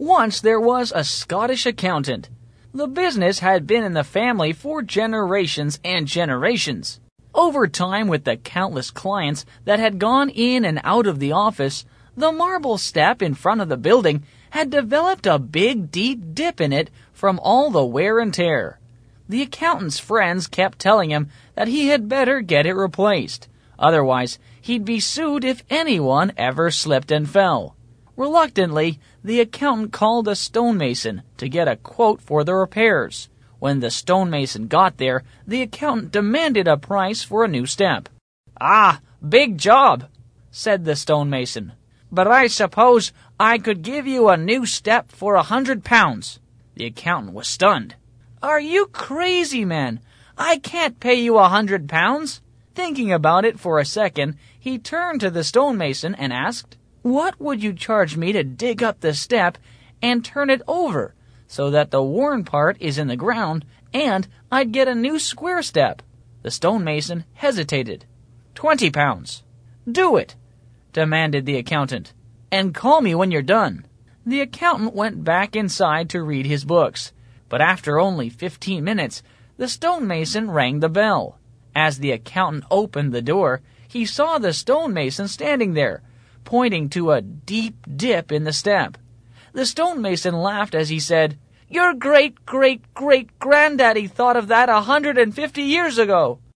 Once there was a Scottish accountant. The business had been in the family for generations and generations. Over time, with the countless clients that had gone in and out of the office, the marble step in front of the building had developed a big, deep dip in it from all the wear and tear. The accountant's friends kept telling him that he had better get it replaced. Otherwise, he'd be sued if anyone ever slipped and fell. Reluctantly, the accountant called a stonemason to get a quote for the repairs. When the stonemason got there, the accountant demanded a price for a new step. "Ah, big job," said the stonemason. "But I suppose I could give you a new step for £100. The accountant was stunned. "Are you crazy, man? I can't pay you £100. Thinking about it for a second, he turned to the stonemason and asked, "What would you charge me to dig up the step and turn it over so that the worn part is in the ground and I'd get a new square step?" The stonemason hesitated. £20. "Do it," demanded the accountant, "and call me when you're done." The accountant went back inside to read his books, but after only 15 minutes, the stonemason rang the bell. As the accountant opened the door, he saw the stonemason standing there, pointing to a deep dip in the step. The stonemason laughed as he said, "Your great-great-great-granddaddy thought of that 150 years ago."